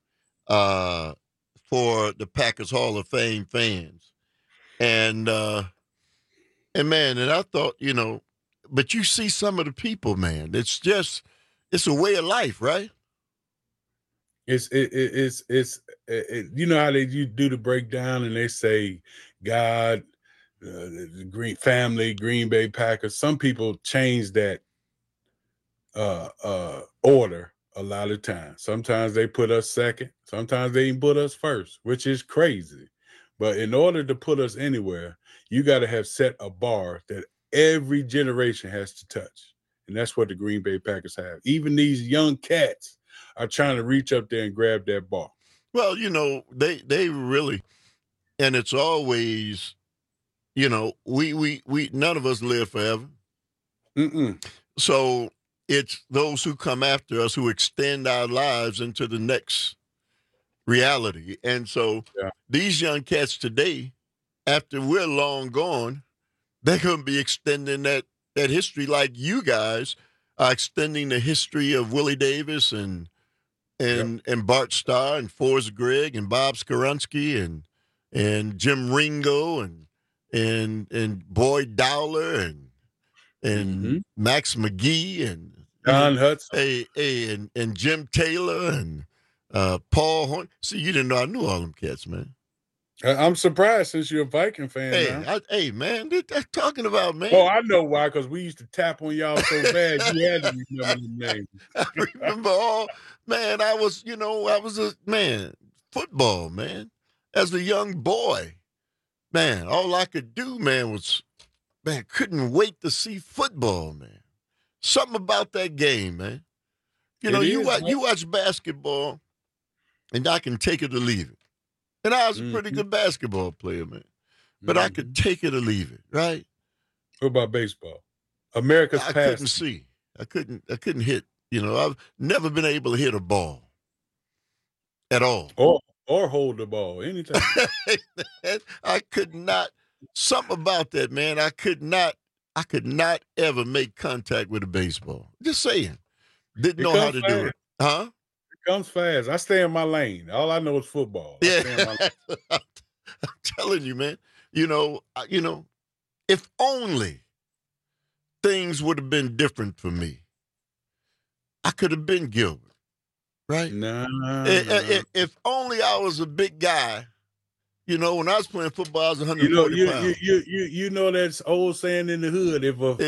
for the Packers Hall of Fame fans. And I thought, but you see some of the people, man, it's a way of life, right? It's you know how you do the breakdown and they say God, the Green family, Green Bay Packers. Some people change that order a lot of times. Sometimes they put us second. Sometimes they even put us first, which is crazy. But in order to put us anywhere, you got to have set a bar that every generation has to touch. And that's what the Green Bay Packers have. Even these young cats are trying to reach up there and grab that bar. Well, they really, and it's always, we none of us live forever. So it's those who come after us who extend our lives into the next reality. And so these young cats today, after we're long gone, they're going to be extending that history, like you guys are extending the history of Willie Davis and Bart Starr and Forrest Gregg and Bob Skoronski and Jim Ringo and Boyd Dowler and Max McGee and Don Hudson, and Jim Taylor and Paul Horn. See, you didn't know I knew all them cats, man. I'm surprised since you're a Viking fan. Man, they're talking about, man. Oh, I know why, because we used to tap on y'all so bad you had to remember the names. I remember I was football, man. As a young boy, man, all I could do, man, was, couldn't wait to see football, man. Something about that game, man. You watch basketball, and I can take it or leave it. And I was a pretty good basketball player, man. But I could take it or leave it, right? What about baseball? America's I past. couldn't see. I couldn't hit. I've never been able to hit a ball at all. Or hold the ball anytime. I could not. Something about that, man. I could not ever make contact with a baseball. Just saying. Didn't know how to do it. Huh? Comes fast. I stay in my lane. All I know is football. Yeah, I'm telling you, man. If only things would have been different for me, I could have been Gilbert, right? No. If only I was a big guy. When I was playing football, I was 140 pounds. You know that's old saying in the hood.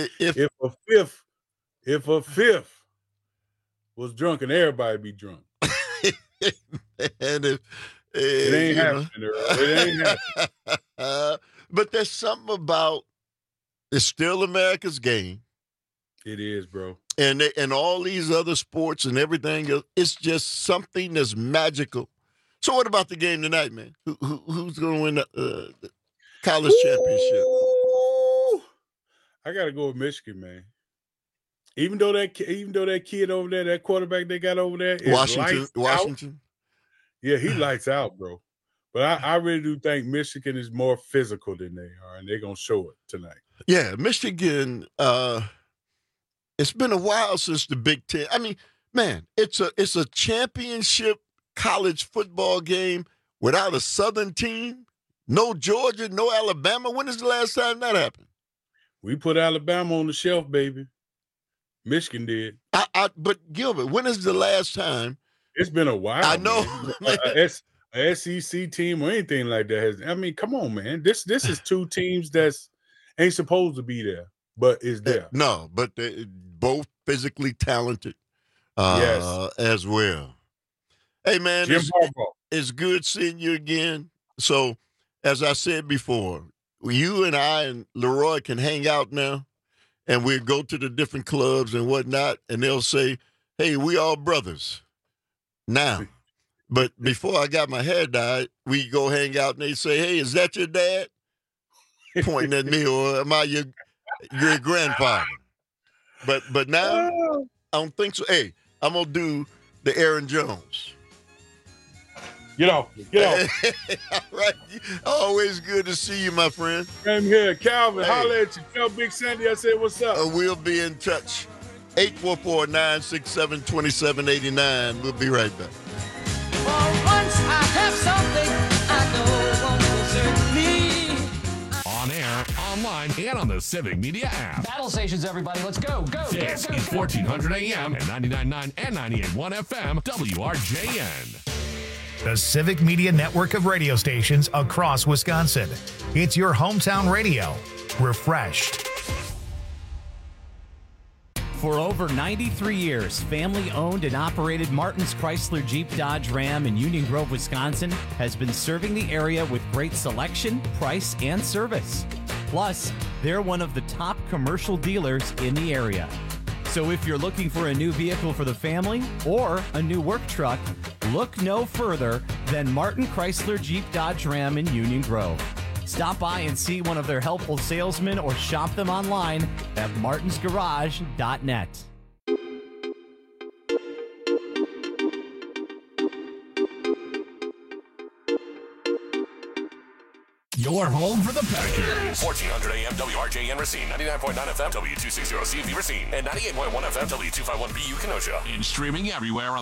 If a fifth was drunk, and everybody be drunk. And it ain't happening. It ain't happening. But there's something about it's still America's game. It is, bro. And all these other sports and everything else, it's just something that's magical. So what about the game tonight, man? Who's going to win the college championship? I got to go with Michigan, man. Even though that kid over there, that quarterback they got over there, is Washington. Yeah, he lights out, bro. But I really do think Michigan is more physical than they are, and they're gonna show it tonight. Yeah, Michigan. It's been a while since the Big Ten. I mean, man, it's a championship college football game without a Southern team. No Georgia, no Alabama. When is the last time that happened? We put Alabama on the shelf, baby. Michigan did. But Gilbert, when is the last time? It's been a while. I know. A SEC team or anything like that come on, man. This is two teams that's ain't supposed to be there, but is there. No, but they're both physically talented as well. Hey, man, it's good seeing you again. So, as I said before, you and I and Leroy can hang out now. And we go to the different clubs and whatnot, and they'll say, hey, we all brothers now. But before I got my hair dyed, we go hang out, and they say, hey, is that your dad? Pointing at me, or am I your grandfather? But now, I don't think so. Hey, I'm going to do the Aaron Jones. Get off. All right. Always good to see you, my friend. I'm here. Calvin, holla at you. Tell Big Sandy I said, what's up? We'll be in touch. 844-967-2789. We'll be right back. For once I have something I know won't desert me. On air, online, and on the Civic Media app. Battle stations, everybody. Let's go. This is 1400 AM and 99.9 and 98.1 FM, WRJN. The Civic Media network of radio stations across Wisconsin. It's your hometown radio. Refreshed. For over 93 years, family-owned and operated Martin's Chrysler Jeep Dodge Ram in Union Grove, Wisconsin, has been serving the area with great selection, price, and service. Plus, they're one of the top commercial dealers in the area. So if you're looking for a new vehicle for the family or a new work truck, Look no further than Martin Chrysler Jeep Dodge Ram in Union Grove. Stop by and see one of their helpful salesmen or shop them online at martinsgarage.net. Your home for the Packers. 1400 AM WRJN Racine, 99.9 FM W260CV Racine, and 98.1 FM W251BU Kenosha. And streaming everywhere on